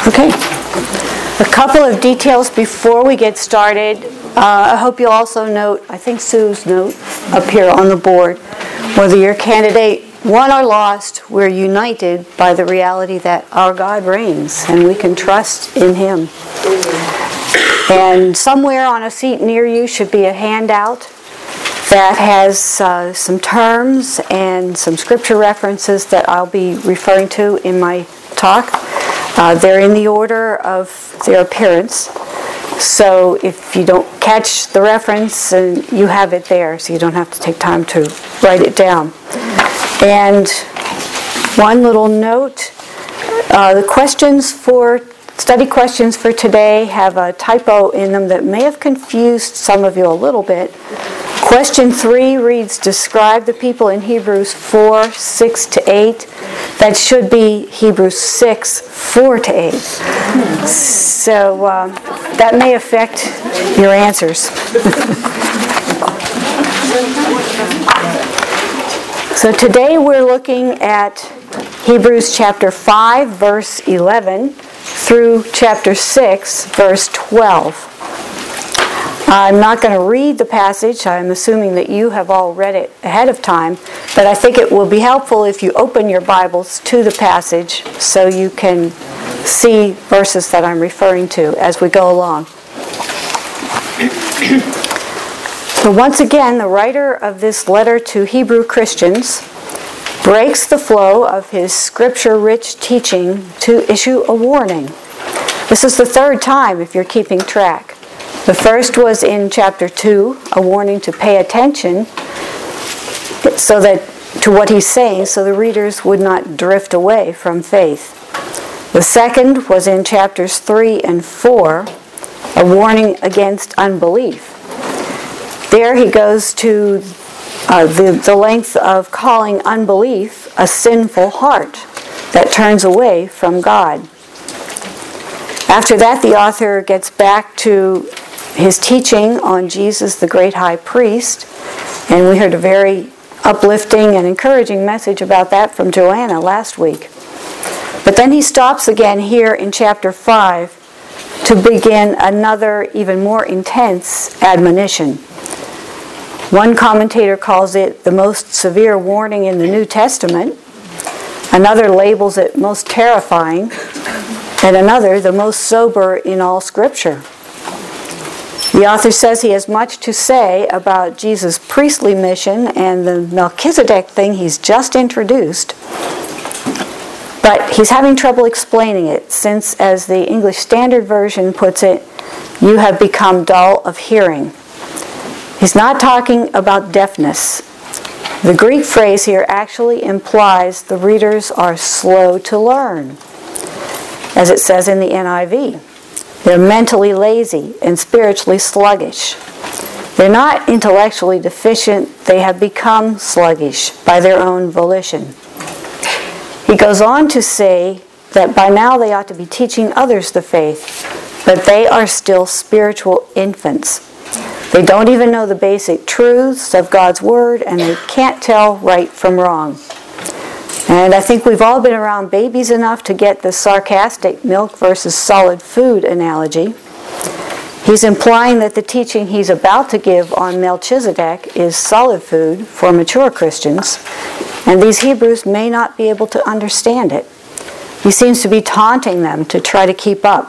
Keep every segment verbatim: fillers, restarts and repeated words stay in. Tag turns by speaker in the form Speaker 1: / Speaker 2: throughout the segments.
Speaker 1: Okay. A couple of details before we get started. Uh, I hope you'll also note, I think Sue's note up here on the board, whether your candidate won or lost, we're united by the reality that our God reigns and we can trust in Him. And somewhere on a seat near you should be a handout that has uh, some terms and some scripture references that I'll be referring to in my talk. Uh, they're in the order of their appearance. So if you don't catch the reference, and you have it there, so you don't have to take time to write it down. And one little note, uh, the questions for, study questions for today have a typo in them that may have confused some of you a little bit. Question three reads, describe the people in Hebrews four, six to eight. That should be Hebrews six, four to eight. So uh, that may affect your answers. So today we're looking at Hebrews chapter five, verse eleven, through chapter six, verse twelve. I'm not going to read the passage. I'm assuming that you have all read it ahead of time, but I think it will be helpful if you open your Bibles to the passage so you can see verses that I'm referring to as we go along. So once again, the writer of this letter to Hebrew Christians breaks the flow of his scripture-rich teaching to issue a warning. This is the third time, if you're keeping track. The first was in chapter two, a warning to pay attention so that to what he's saying, so the readers would not drift away from faith. The second was in chapters three and four, a warning against unbelief. There he goes to uh, the, the length of calling unbelief a sinful heart that turns away from God. After that, the author gets back to his teaching on Jesus, the great high priest, and we heard a very uplifting and encouraging message about that from Joanna last week. But then he stops again here in chapter five to begin another, even more intense admonition. One commentator calls it the most severe warning in the New Testament. Another labels it most terrifying, and another the most sober in all Scripture. The author says he has much to say about Jesus' priestly mission and the Melchizedek thing he's just introduced, but he's having trouble explaining it since, as the English Standard Version puts it, you have become dull of hearing. He's not talking about deafness. The Greek phrase here actually implies the readers are slow to learn, as it says in the N I V. They're mentally lazy and spiritually sluggish. They're not intellectually deficient. They have become sluggish by their own volition. He goes on to say that by now they ought to be teaching others the faith, but they are still spiritual infants. They don't even know the basic truths of God's Word, and they can't tell right from wrong. And I think we've all been around babies enough to get the sarcastic milk versus solid food analogy. He's implying that the teaching he's about to give on Melchizedek is solid food for mature Christians, and these Hebrews may not be able to understand it. He seems to be taunting them to try to keep up.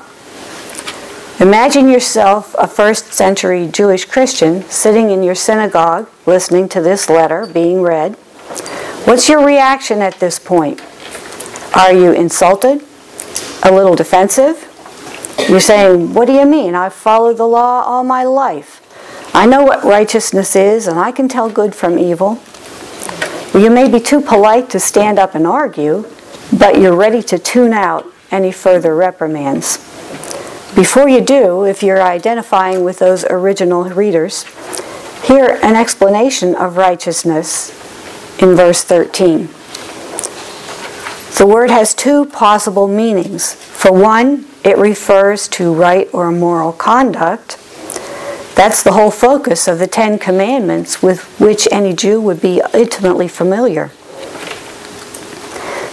Speaker 1: Imagine yourself a first century Jewish Christian sitting in your synagogue listening to this letter being read. What's your reaction at this point? Are you insulted? A little defensive? You're saying, what do you mean? I've followed the law all my life. I know what righteousness is, and I can tell good from evil. Well, you may be too polite to stand up and argue, but you're ready to tune out any further reprimands. Before you do, if you're identifying with those original readers, hear an explanation of righteousness in verse thirteen. The word has two possible meanings. For one, it refers to right or moral conduct. That's the whole focus of the Ten Commandments with which any Jew would be intimately familiar.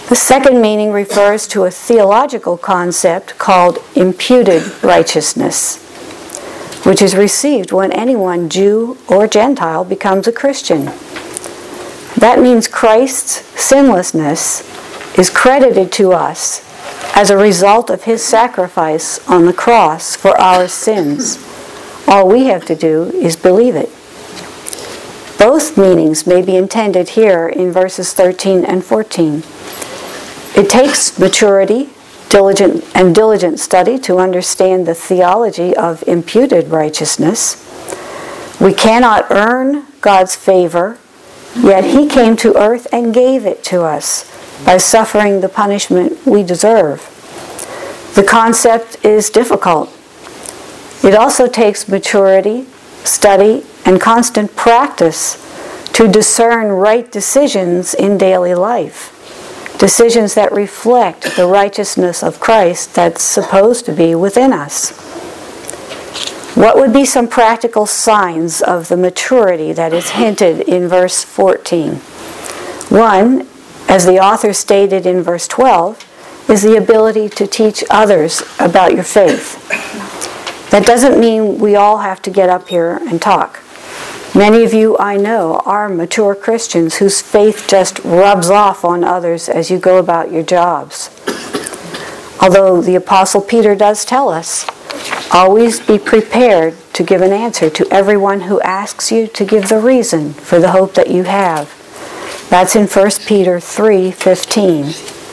Speaker 1: The second meaning refers to a theological concept called imputed righteousness, which is received when anyone, Jew or Gentile, becomes a Christian. That means Christ's sinlessness is credited to us as a result of his sacrifice on the cross for our sins. All we have to do is believe it. Both meanings may be intended here in verses thirteen and fourteen. It takes maturity, diligent and diligent study to understand the theology of imputed righteousness. We cannot earn God's favor, yet he came to earth and gave it to us by suffering the punishment we deserve. The concept is difficult. It also takes maturity, study, and constant practice to discern right decisions in daily life. Decisions that reflect the righteousness of Christ that's supposed to be within us. What would be some practical signs of the maturity that is hinted in verse fourteen? One, as the author stated in verse twelve, is the ability to teach others about your faith. That doesn't mean we all have to get up here and talk. Many of you I know are mature Christians whose faith just rubs off on others as you go about your jobs. Although the Apostle Peter does tell us, always be prepared to give an answer to everyone who asks you to give the reason for the hope that you have. That's in First Peter three fifteen.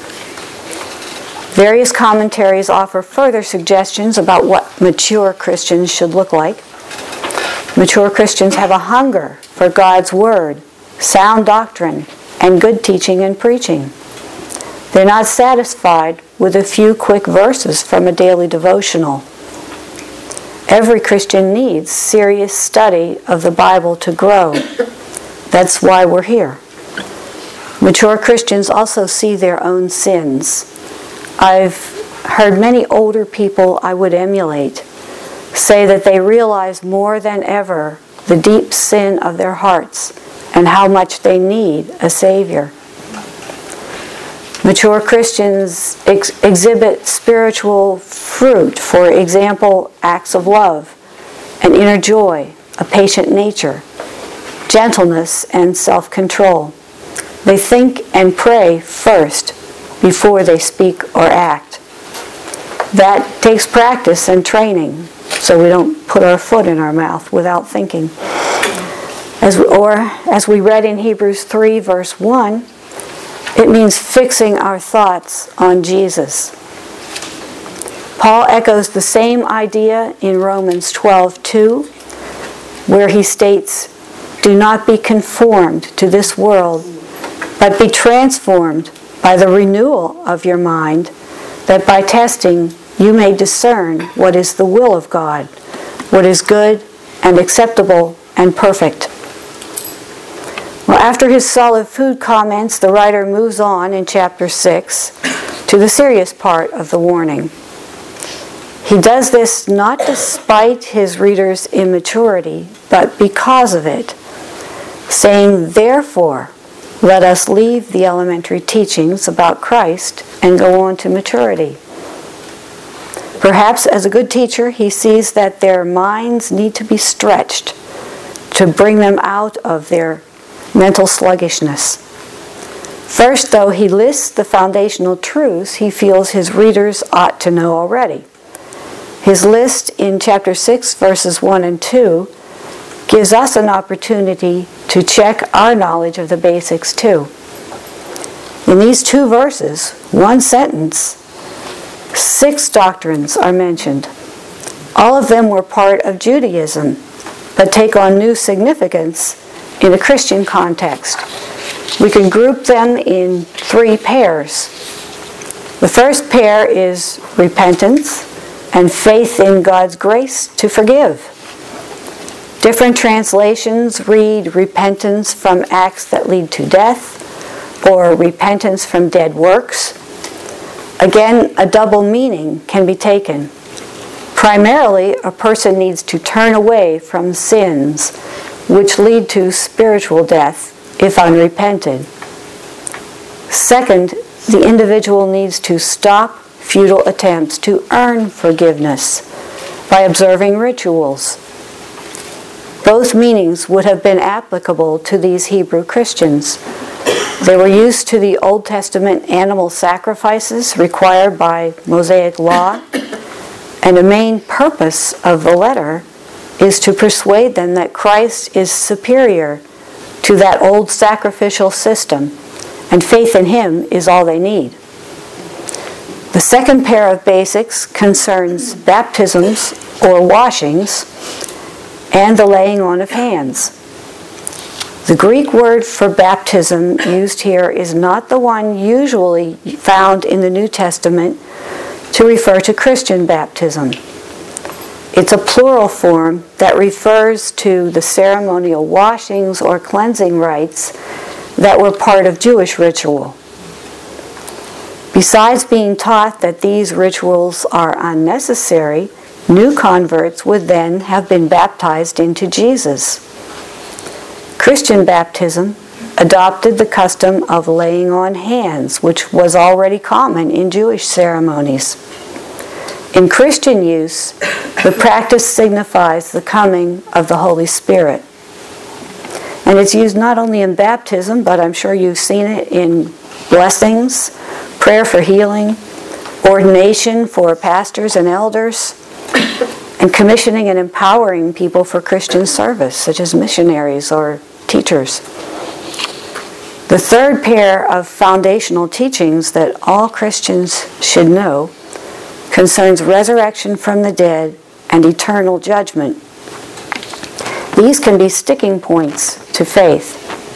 Speaker 1: Various commentaries offer further suggestions about what mature Christians should look like. Mature Christians have a hunger for God's Word, sound doctrine, and good teaching and preaching. They're not satisfied with a few quick verses from a daily devotional. Every Christian needs serious study of the Bible to grow. That's why we're here. Mature Christians also see their own sins. I've heard many older people I would emulate say that they realize more than ever the deep sin of their hearts and how much they need a Savior. Mature Christians ex- exhibit spiritual fruit, for example, acts of love, an inner joy, a patient nature, gentleness, and self-control. They think and pray first before they speak or act. That takes practice and training, so we don't put our foot in our mouth without thinking. As we, or, as we read in Hebrews three, verse one, it means fixing our thoughts on Jesus. Paul echoes the same idea in Romans twelve two, where he states, "Do not be conformed to this world, but be transformed by the renewal of your mind, that by testing you may discern what is the will of God, what is good and acceptable and perfect." Well, after his solid food comments, the writer moves on in chapter six to the serious part of the warning. He does this not despite his readers' immaturity, but because of it, saying, "Therefore, let us leave the elementary teachings about Christ and go on to maturity." Perhaps as a good teacher, he sees that their minds need to be stretched to bring them out of their mental sluggishness. First, though, he lists the foundational truths he feels his readers ought to know already. His list in chapter six, verses one and two, gives us an opportunity to check our knowledge of the basics too. In these two verses, one sentence, six doctrines are mentioned. All of them were part of Judaism, but take on new significance in a Christian context. We can group them in three pairs. The first pair is repentance and faith in God's grace to forgive. Different translations read repentance from acts that lead to death, or repentance from dead works. Again, a double meaning can be taken. Primarily, a person needs to turn away from sins which lead to spiritual death if unrepented. Second, the individual needs to stop futile attempts to earn forgiveness by observing rituals. Both meanings would have been applicable to these Hebrew Christians. They were used to the Old Testament animal sacrifices required by Mosaic law, and the main purpose of the letter is to persuade them that Christ is superior to that old sacrificial system, and faith in Him is all they need. The second pair of basics concerns baptisms or washings and the laying on of hands. The Greek word for baptism used here is not the one usually found in the New Testament to refer to Christian baptism. It's a plural form that refers to the ceremonial washings or cleansing rites that were part of Jewish ritual. Besides being taught that these rituals are unnecessary, new converts would then have been baptized into Jesus. Christian baptism adopted the custom of laying on hands, which was already common in Jewish ceremonies. In Christian use, the practice signifies the coming of the Holy Spirit. And it's used not only in baptism, but I'm sure you've seen it in blessings, prayer for healing, ordination for pastors and elders, and commissioning and empowering people for Christian service, such as missionaries or teachers. The third pair of foundational teachings that all Christians should know concerns resurrection from the dead and eternal judgment. These can be sticking points to faith.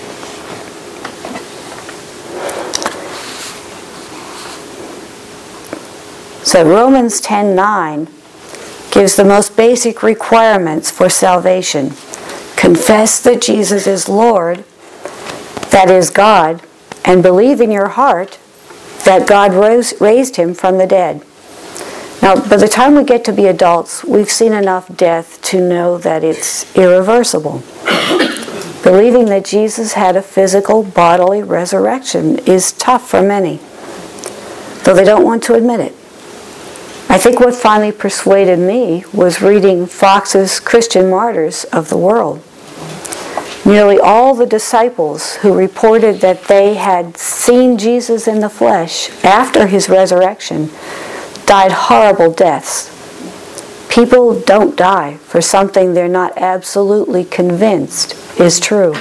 Speaker 1: So Romans ten nine gives the most basic requirements for salvation. Confess that Jesus is Lord, that is God, and believe in your heart that God rose, raised him from the dead. Now, by the time we get to be adults, we've seen enough death to know that it's irreversible. Believing that Jesus had a physical, bodily resurrection is tough for many, though they don't want to admit it. I think what finally persuaded me was reading Fox's Christian Martyrs of the World. Nearly all the disciples who reported that they had seen Jesus in the flesh after his resurrection died horrible deaths. People don't die for something they're not absolutely convinced is true.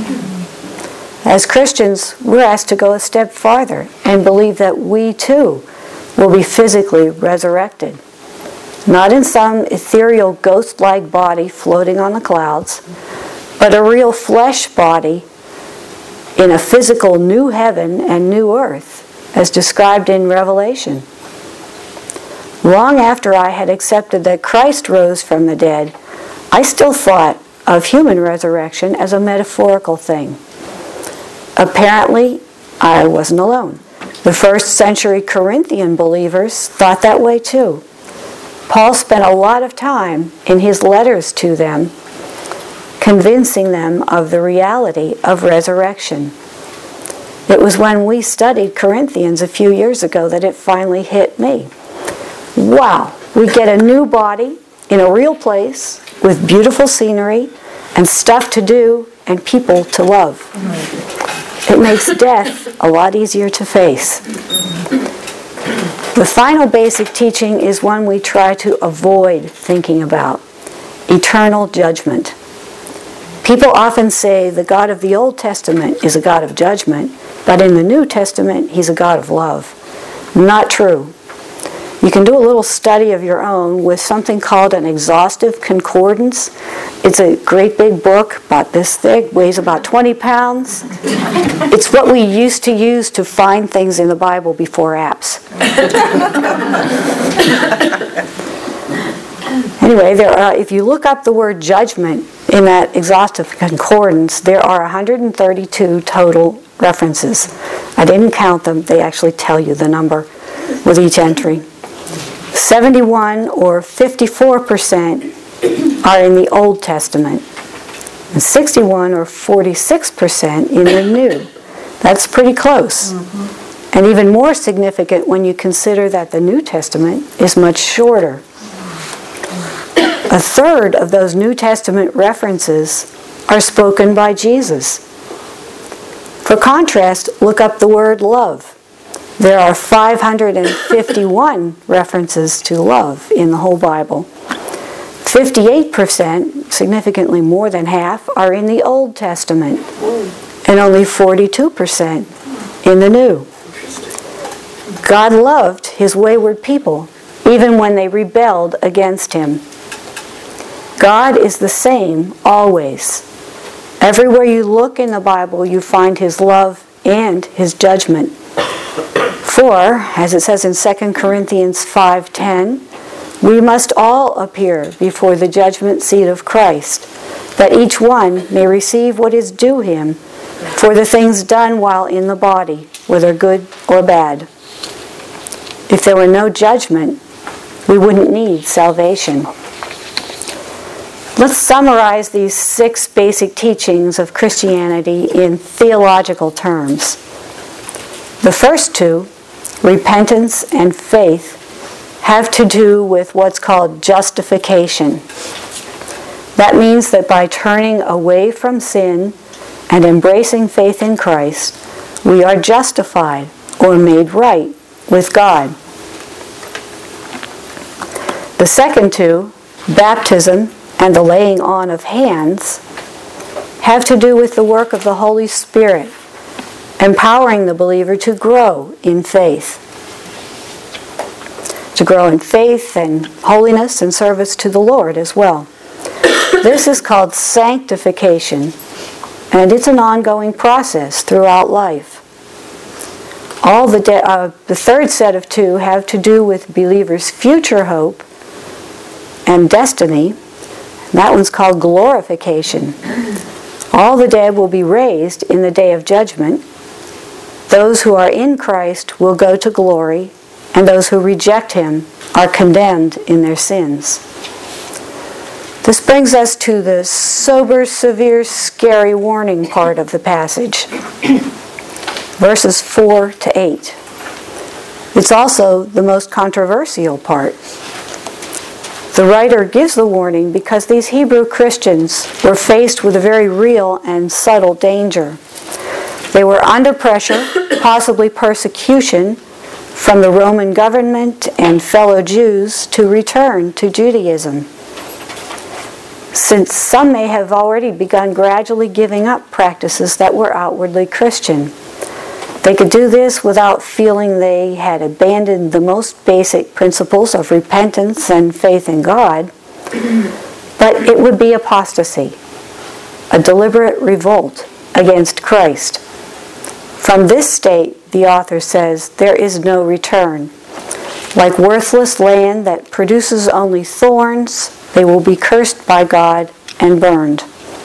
Speaker 1: As Christians, we're asked to go a step farther and believe that we too will be physically resurrected. Not in some ethereal ghost-like body floating on the clouds, but a real flesh body in a physical new heaven and new earth, as described in Revelation. Long after I had accepted that Christ rose from the dead, I still thought of human resurrection as a metaphorical thing. Apparently, I wasn't alone. The first century Corinthian believers thought that way too. Paul spent a lot of time in his letters to them convincing them of the reality of resurrection. It was when we studied Corinthians a few years ago that it finally hit me. Wow, we get a new body in a real place with beautiful scenery and stuff to do and people to love. It makes death a lot easier to face. The final basic teaching is one we try to avoid thinking about: eternal judgment. People often say the God of the Old Testament is a God of judgment, but in the New Testament, he's a God of love. Not true. You can do a little study of your own with something called an exhaustive concordance. It's a great big book, about this thick, weighs about twenty pounds. It's what we used to use to find things in the Bible before apps. Anyway, there are, if you look up the word judgment in that exhaustive concordance, there are one hundred thirty-two total references. I didn't count them. They actually tell you the number with each entry. seventy-one or fifty-four percent are in the Old Testament, and sixty-one or forty-six percent in the New. That's pretty close. Mm-hmm. And even more significant when you consider that the New Testament is much shorter. A third of those New Testament references are spoken by Jesus. For contrast, look up the word love. There are five hundred fifty-one references to love in the whole Bible. fifty-eight percent, significantly more than half, are in the Old Testament, and only forty-two percent in the New. God loved His wayward people, even when they rebelled against Him. God is the same always. Everywhere you look in the Bible, you find His love and His judgment. For, as it says in Second Corinthians five ten, we must all appear before the judgment seat of Christ, that each one may receive what is due him for the things done while in the body, whether good or bad. If there were no judgment, we wouldn't need salvation. Let's summarize these six basic teachings of Christianity in theological terms. The first two, repentance and faith, have to do with what's called justification. That means that by turning away from sin and embracing faith in Christ, we are justified or made right with God. The second two, baptism and the laying on of hands, have to do with the work of the Holy Spirit, empowering the believer to grow in faith. To grow in faith and holiness and service to the Lord as well. This is called sanctification, and it's an ongoing process throughout life. All the, de- uh, the third set of two have to do with believers' future hope and destiny. That one's called glorification. All the dead will be raised in the day of judgment. Those who are in Christ will go to glory, and those who reject Him are condemned in their sins. This brings us to the sober, severe, scary warning part of the passage. Verses four to eight. It's also the most controversial part. The writer gives the warning because these Hebrew Christians were faced with a very real and subtle danger. They were under pressure, possibly persecution, from the Roman government and fellow Jews to return to Judaism. Since some may have already begun gradually giving up practices that were outwardly Christian. They could do this without feeling they had abandoned the most basic principles of repentance and faith in God, but it would be apostasy, a deliberate revolt against Christ. From this state, the author says, there is no return. Like worthless land that produces only thorns, they will be cursed by God and burned.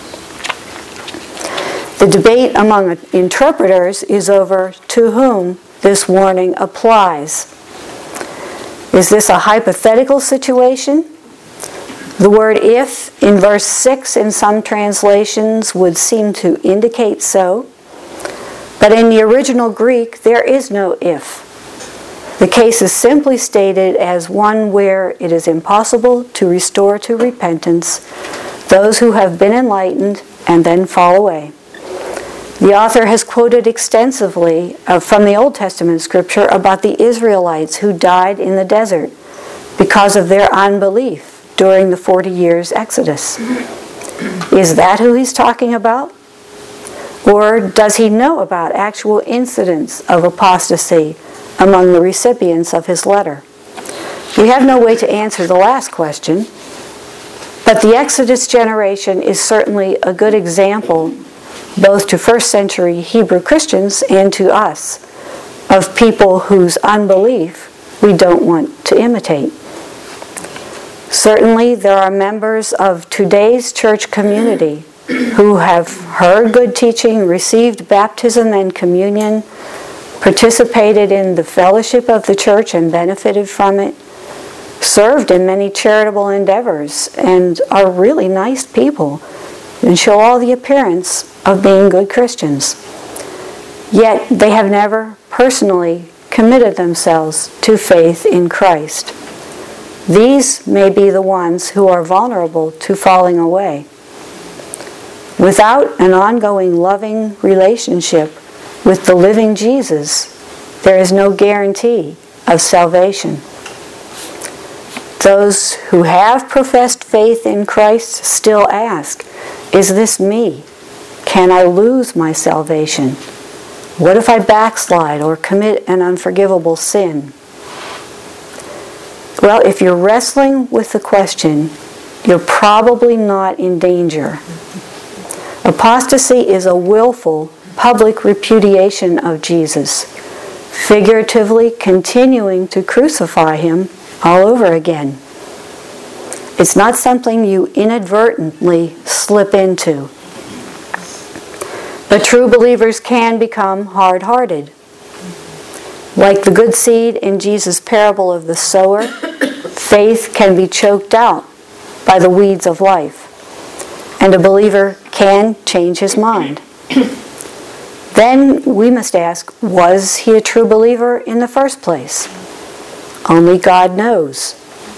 Speaker 1: The debate among interpreters is over to whom this warning applies. Is this a hypothetical situation? The word if in verse six in some translations would seem to indicate so. But in the original Greek, there is no if. The case is simply stated as one where it is impossible to restore to repentance those who have been enlightened and then fall away. The author has quoted extensively uh, from the Old Testament scripture about the Israelites who died in the desert because of their unbelief during the forty years Exodus. Is that who he's talking about? Or does he know about actual incidents of apostasy among the recipients of his letter? We have no way to answer the last question, but the Exodus generation is certainly a good example both to first century Hebrew Christians and to us, of people whose unbelief we don't want to imitate. Certainly there are members of today's church community who have heard good teaching, received baptism and communion, participated in the fellowship of the church and benefited from it, served in many charitable endeavors, and are really nice people and show all the appearance of being good Christians. yet they have never personally committed themselves to faith in Christ. These may be the ones who are vulnerable to falling away. Without an ongoing loving relationship with the living Jesus, there is no guarantee of salvation. Those who have professed faith in Christ still ask, is this me? Can I lose my salvation? What if I backslide or commit an unforgivable sin? Well, if you're wrestling with the question, you're probably not in danger. Apostasy is a willful, public repudiation of Jesus, figuratively continuing to crucify him all over again. It's not something you inadvertently slip into. But true believers can become hard-hearted. Like the good seed in Jesus' parable of the sower, faith can be choked out by the weeds of life, and a believer can change his mind. Then we must ask, was he a true believer in the first place? Only God knows.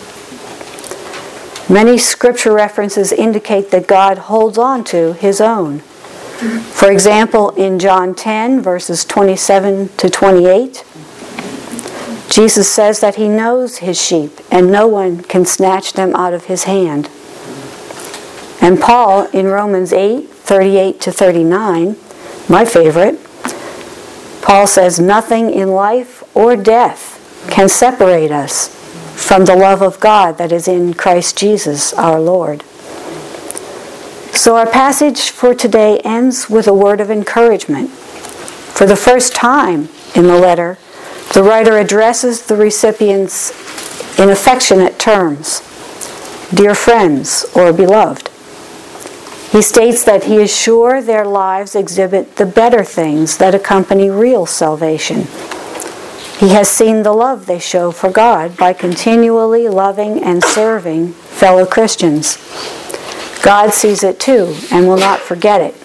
Speaker 1: Many scripture references indicate that God holds on to his own. For example, in John ten, verses twenty-seven to twenty-eight, Jesus says that he knows his sheep and no one can snatch them out of his hand. And Paul in Romans eight, thirty-eight to thirty-nine, my favorite, Paul says, nothing in life or death can separate us from the love of God that is in Christ Jesus our Lord. So our passage for today ends with a word of encouragement. For the first time in the letter, the writer addresses the recipients in affectionate terms, dear friends or beloved. He states that he is sure their lives exhibit the better things that accompany real salvation. He has seen the love they show for God by continually loving and serving fellow Christians. God sees it too and will not forget it.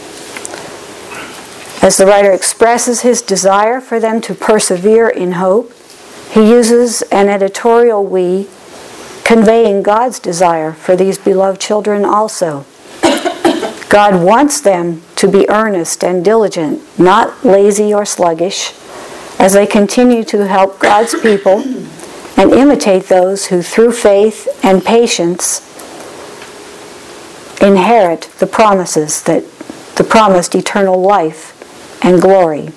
Speaker 1: As the writer expresses his desire for them to persevere in hope, he uses an editorial we, conveying God's desire for these beloved children also. God wants them to be earnest and diligent, not lazy or sluggish, as they continue to help God's people and imitate those who through faith and patience inherit the promises that the promised eternal life and glory.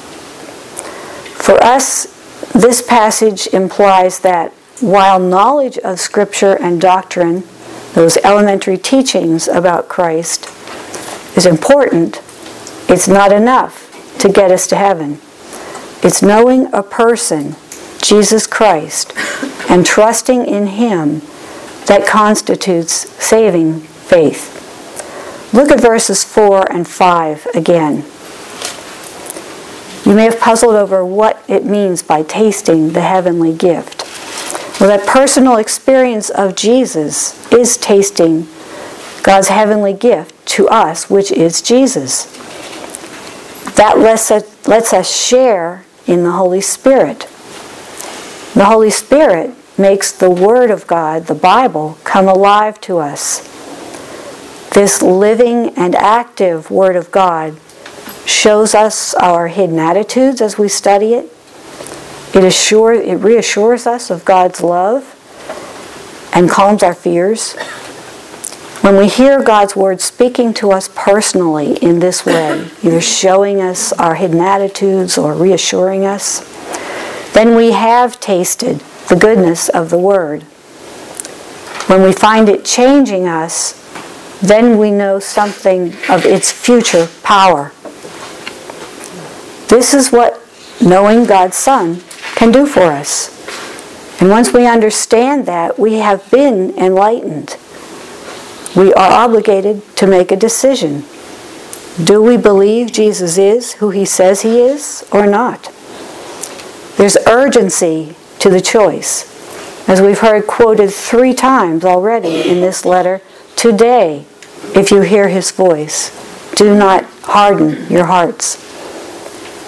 Speaker 1: For us, this passage implies that while knowledge of Scripture and doctrine, those elementary teachings about Christ, is important, it's not enough to get us to heaven. It's knowing a person, Jesus Christ, and trusting in him that constitutes saving faith. Look at verses four and five again. You may have puzzled over what it means by tasting the heavenly gift. Well, that personal experience of Jesus is tasting God's heavenly gift to us, which is Jesus. That lets us, lets us share in the Holy Spirit. The Holy Spirit makes the Word of God, the Bible, come alive to us. This living and active Word of God shows us our hidden attitudes as we study it. It assures, it reassures us of God's love and calms our fears. When we hear God's Word speaking to us personally in this way, either showing us our hidden attitudes or reassuring us, then we have tasted the goodness of the Word. When we find it changing us, then we know something of its future power. This is what knowing God's Son can do for us. And once we understand that, we have been enlightened. We are obligated to make a decision. Do we believe Jesus is who he says he is or not? There's urgency to the choice. As we've heard quoted three times already in this letter, today, if you hear his voice, do not harden your hearts.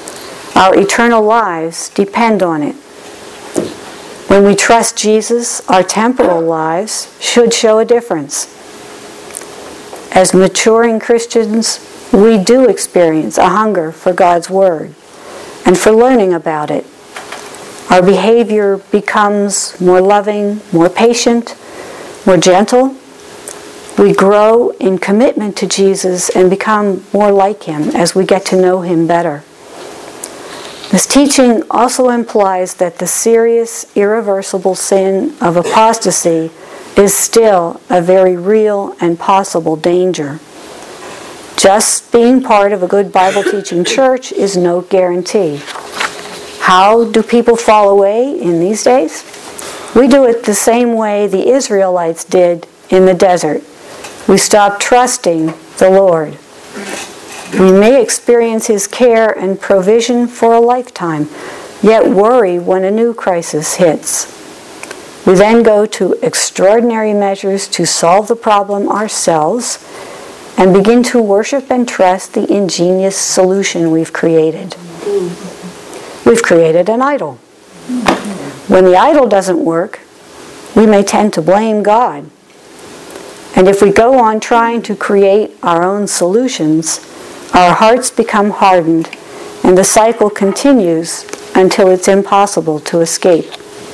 Speaker 1: Our eternal lives depend on it. When we trust Jesus, our temporal lives should show a difference. As maturing Christians, we do experience a hunger for God's Word and for learning about it. Our behavior becomes more loving, more patient, more gentle. We grow in commitment to Jesus and become more like Him as we get to know Him better. This teaching also implies that the serious, irreversible sin of apostasy is still a very real and possible danger. Just being part of a good Bible-teaching church is no guarantee. How do people fall away in these days? We do it the same way the Israelites did in the desert. We stop trusting the Lord. We may experience His care and provision for a lifetime, yet worry when a new crisis hits. We then go to extraordinary measures to solve the problem ourselves and begin to worship and trust the ingenious solution we've created. We've created an idol. When the idol doesn't work, we may tend to blame God. And if we go on trying to create our own solutions, our hearts become hardened, and the cycle continues until it's impossible to escape.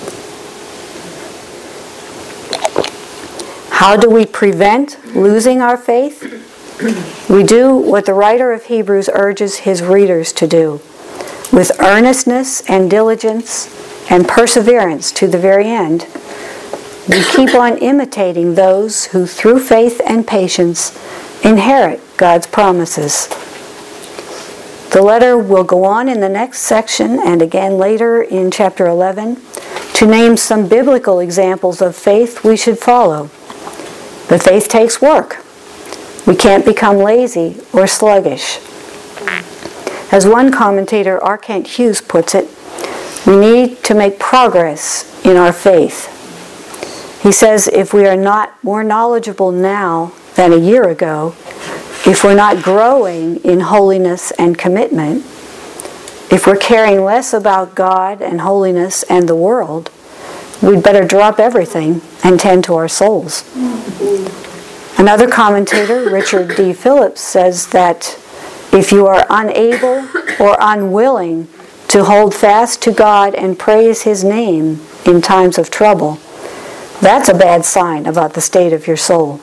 Speaker 1: How do we prevent losing our faith? We do what the writer of Hebrews urges his readers to do, with earnestness and diligence and perseverance to the very end. We keep on imitating those who, through faith and patience, inherit God's promises. The letter will go on in the next section and again later in chapter eleven to name some biblical examples of faith we should follow. But faith takes work. We can't become lazy or sluggish. As one commentator, R. Kent Hughes, puts it, we need to make progress in our faith. He says if we are not more knowledgeable now than a year ago, if we're not growing in holiness and commitment, if we're caring less about God and holiness and the world, we'd better drop everything and tend to our souls. Another commentator, Richard D. Phillips, says that if you are unable or unwilling to hold fast to God and praise His name in times of trouble, that's a bad sign about the state of your soul.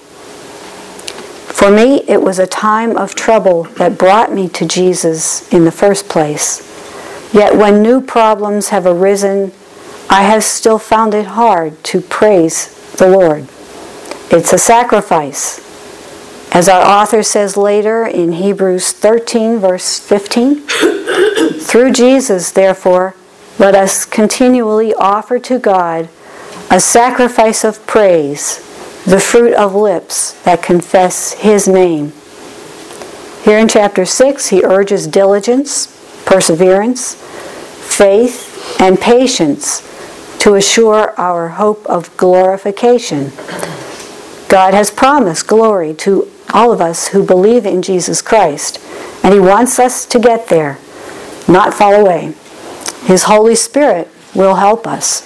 Speaker 1: For me, it was a time of trouble that brought me to Jesus in the first place. Yet when new problems have arisen, I have still found it hard to praise the Lord. It's a sacrifice. As our author says later in Hebrews thirteen, verse fifteen, through Jesus, therefore, let us continually offer to God a sacrifice of praise, the fruit of lips that confess His name. Here in chapter six, he urges diligence, perseverance, faith, and patience to assure our hope of glorification. God has promised glory to all of us who believe in Jesus Christ, and He wants us to get there, not fall away. His Holy Spirit will help us.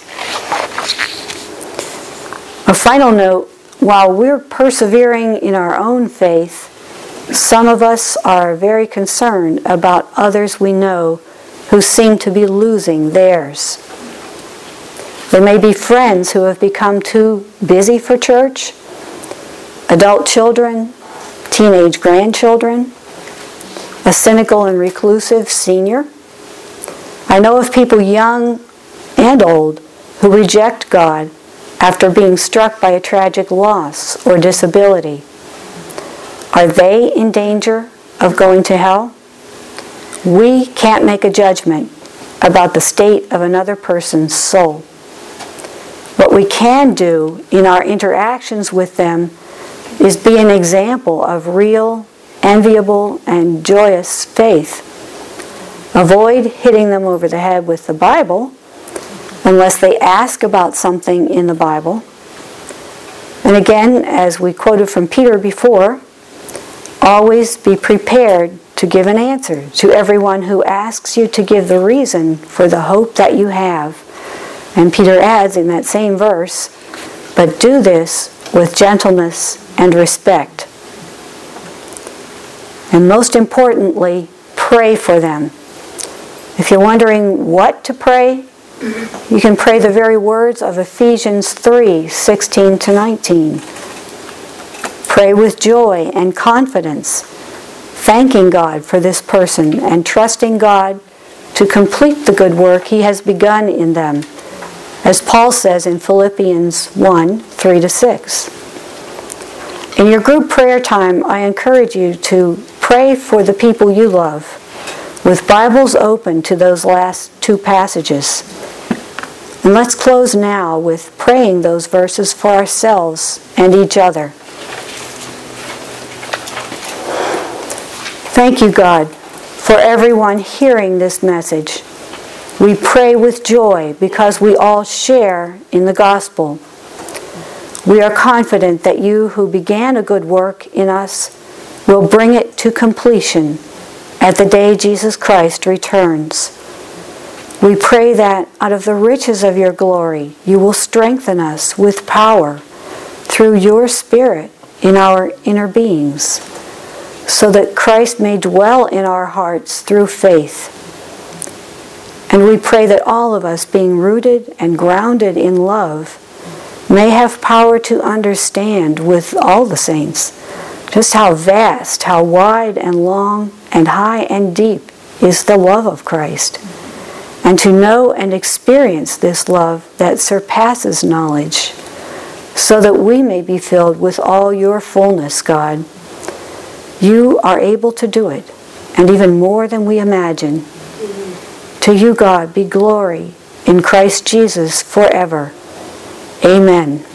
Speaker 1: A final note, while we're persevering in our own faith, some of us are very concerned about others we know who seem to be losing theirs. There may be friends who have become too busy for church, adult children, teenage grandchildren, a cynical and reclusive senior. I know of people young and old who reject God after being struck by a tragic loss or disability. Are they in danger of going to hell? We can't make a judgment about the state of another person's soul. What we can do in our interactions with them is be an example of real, enviable, and joyous faith. Avoid hitting them over the head with the Bible unless they ask about something in the Bible. And again, as we quoted from Peter before, always be prepared to give an answer to everyone who asks you to give the reason for the hope that you have. And Peter adds in that same verse, but do this with gentleness and respect. And most importantly, pray for them. If you're wondering what to pray, you can pray the very words of Ephesians three, sixteen to nineteen. Pray with joy and confidence, thanking God for this person and trusting God to complete the good work He has begun in them, as Paul says in Philippians one, three to six. In your group prayer time, I encourage you to pray for the people you love, with Bibles open to those last two passages. And let's close now with praying those verses for ourselves and each other. Thank you, God, for everyone hearing this message. We pray with joy because we all share in the gospel. We are confident that you who began a good work in us will bring it to completion at the day Jesus Christ returns. We pray that out of the riches of your glory, you will strengthen us with power through your Spirit in our inner beings, so that Christ may dwell in our hearts through faith. And we pray that all of us, being rooted and grounded in love, may have power to understand with all the saints just how vast, how wide and long and high and deep is the love of Christ, and to know and experience this love that surpasses knowledge, so that we may be filled with all your fullness, God. You are able to do it, and even more than we imagine. To you, God, be glory in Christ Jesus forever. Amen.